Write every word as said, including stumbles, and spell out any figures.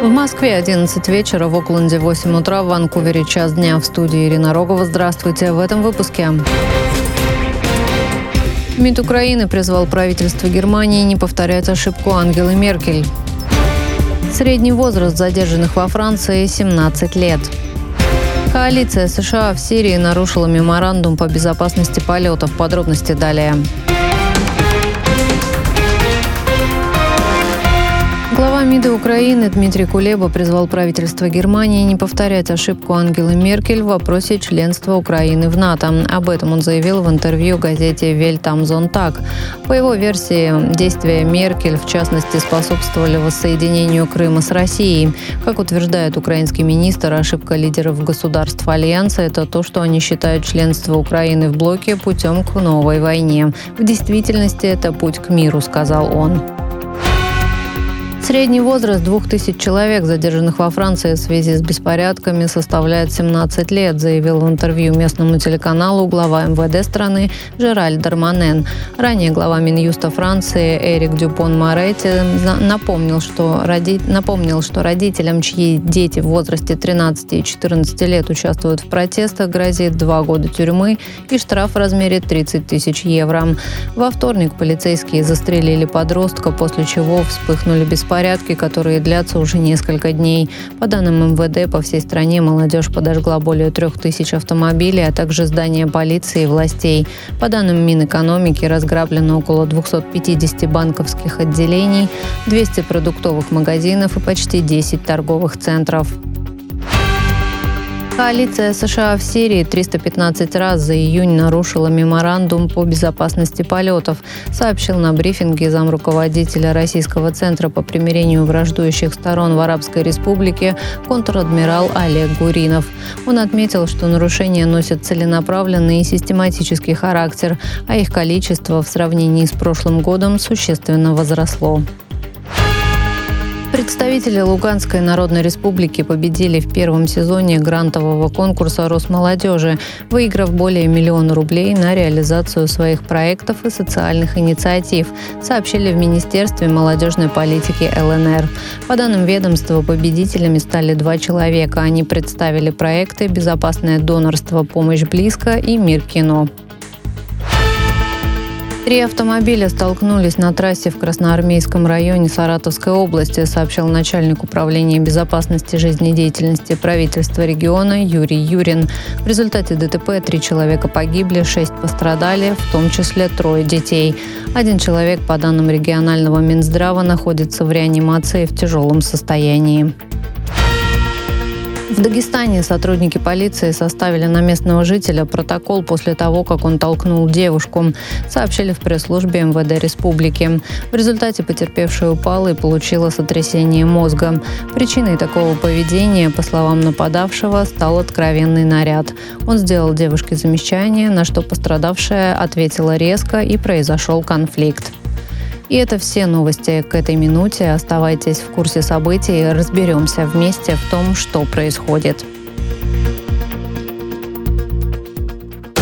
В Москве одиннадцать вечера, в Окленде восемь утра, в Ванкувере час дня. В студии Ирина Рогова. Здравствуйте. В этом выпуске. МИД Украины призвал правительство Германии не повторять ошибку Ангелы Меркель. Средний возраст задержанных во Франции – семнадцать лет. Коалиция США в Сирии нарушила меморандум по безопасности полетов. Подробности далее. Глава МИДа Украины Дмитрий Кулеба призвал правительство Германии не повторять ошибку Ангелы Меркель в вопросе членства Украины в НАТО. Об этом он заявил в интервью газете «Welt am Sonntag». По его версии, действия Меркель, в частности, способствовали воссоединению Крыма с Россией. Как утверждает украинский министр, ошибка лидеров государств Альянса – это то, что они считают членство Украины в блоке путем к новой войне. В действительности это путь к миру, сказал он. Средний возраст двух тысяч человек, задержанных во Франции в связи с беспорядками, составляет семнадцать лет, заявил в интервью местному телеканалу глава эм вэ дэ страны Жераль Дарманен. Ранее глава Минюста Франции Эрик Дюпон-Моретти напомнил что, роди... напомнил, что родителям, чьи дети в возрасте тринадцати и четырнадцати лет участвуют в протестах, грозит два года тюрьмы и штраф в размере тридцать тысяч евро. Во вторник полицейские застрелили подростка, после чего вспыхнули беспорядки. Порядки, которые длятся уже несколько дней. По данным эм вэ дэ, по всей стране молодежь подожгла более трех тысяч автомобилей, а также здания полиции и властей. По данным Минэкономики, разграблено около двухсот пятидесяти банковских отделений, двухсот продуктовых магазинов и почти десять торговых центров. Коалиция США в Сирии триста пятнадцать раз за июнь нарушила меморандум по безопасности полетов, сообщил на брифинге замруководителя Российского центра по примирению враждующих сторон в Арабской Республике контр-адмирал Олег Гуринов. Он отметил, что нарушения носят целенаправленный и систематический характер, а их количество в сравнении с прошлым годом существенно возросло. Представители Луганской Народной Республики победили в первом сезоне грантового конкурса Росмолодежи, выиграв более миллиона рублей на реализацию своих проектов и социальных инициатив, сообщили в Министерстве молодежной политики эл эн эр. По данным ведомства, победителями стали два человека. Они представили проекты «Безопасное донорство. Помощь близко» и «Мир кино». Три автомобиля столкнулись на трассе в Красноармейском районе Саратовской области, сообщил начальник управления безопасности жизнедеятельности правительства региона Юрий Юрин. В результате дэ тэ пэ три человека погибли, шесть пострадали, в том числе трое детей. Один человек, по данным регионального Минздрава, находится в реанимации в тяжелом состоянии. В Дагестане сотрудники полиции составили на местного жителя протокол после того, как он толкнул девушку, сообщили в пресс-службе эм вэ дэ республики. В результате потерпевшая упала и получила сотрясение мозга. Причиной такого поведения, по словам нападавшего, стал откровенный наряд. Он сделал девушке замечание, на что пострадавшая ответила резко, и произошел конфликт. И это все новости к этой минуте. Оставайтесь в курсе событий и разберемся вместе в том, что происходит.